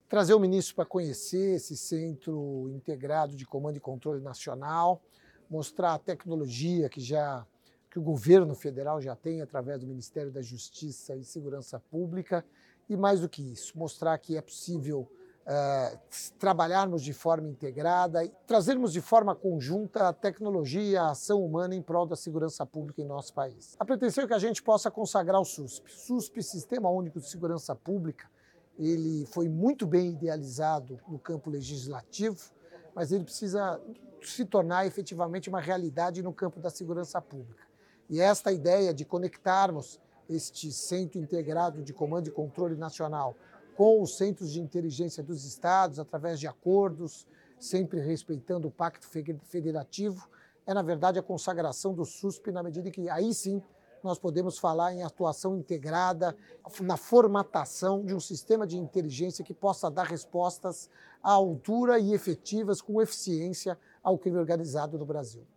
trazer o ministro para conhecer esse Centro Integrado de Comando e Controle Nacional, mostrar a tecnologia que o governo federal já tem através do Ministério da Justiça e Segurança Pública e, mais do que isso, mostrar que é possível trabalharmos de forma integrada e trazermos de forma conjunta a tecnologia e a ação humana em prol da segurança pública em nosso país. A pretensão é que a gente possa consagrar o SUSP. SUSP, Sistema Único de Segurança Pública, ele foi muito bem idealizado no campo legislativo, mas ele precisa se tornar efetivamente uma realidade no campo da segurança pública. E esta ideia de conectarmos este Centro Integrado de Comando e Controle Nacional com os centros de inteligência dos estados, através de acordos, sempre respeitando o Pacto Federativo, é, na verdade, a consagração do SUSP, na medida em que aí sim nós podemos falar em atuação integrada, na formatação de um sistema de inteligência que possa dar respostas à altura e efetivas, com eficiência, ao crime organizado no Brasil.